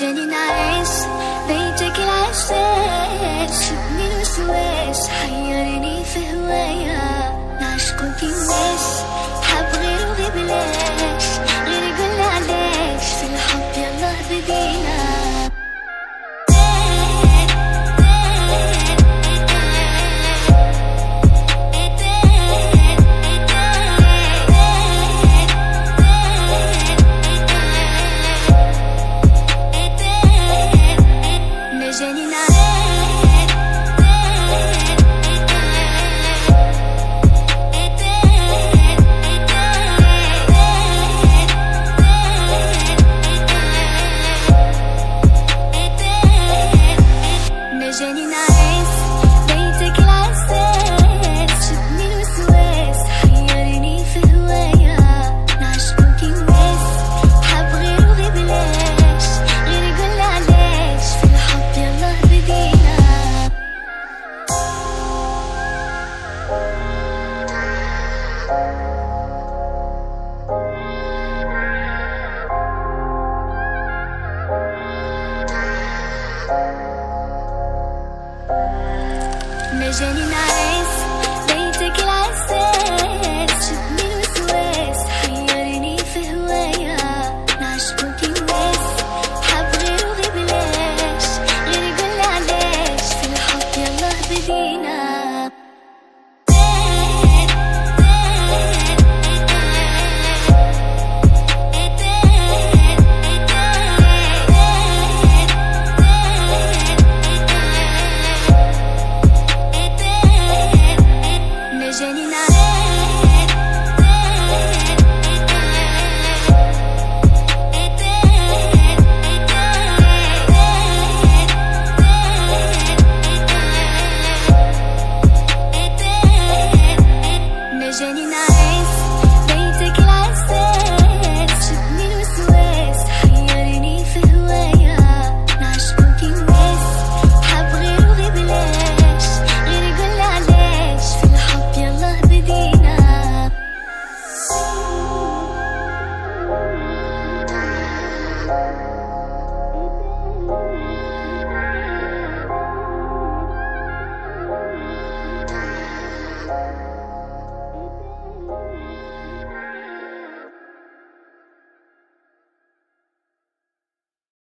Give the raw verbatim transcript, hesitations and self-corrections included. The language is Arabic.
جاني نعيس بيتك العساس، شدني الوسواس حيرني في هوايا، نعشقو كي الناس حاب غيرو غير بلاش، غير قولي علاش في الحب يالله بدينا. جاني نعيس بيتك العساس، شدني الوسواس حيرني في هوايا، نعشقو كي الناس حاب غيرو غير بلاش، غير قولي علاش في الحب يالله بدينا. جاني نعيس بيتك العساس، شدني الوسواس حيرني في هوايا، نعشقو كي الناس حاب غيرو غير بلاش، غير قولي علاش في الحب يالله بدينا. جاني نعيس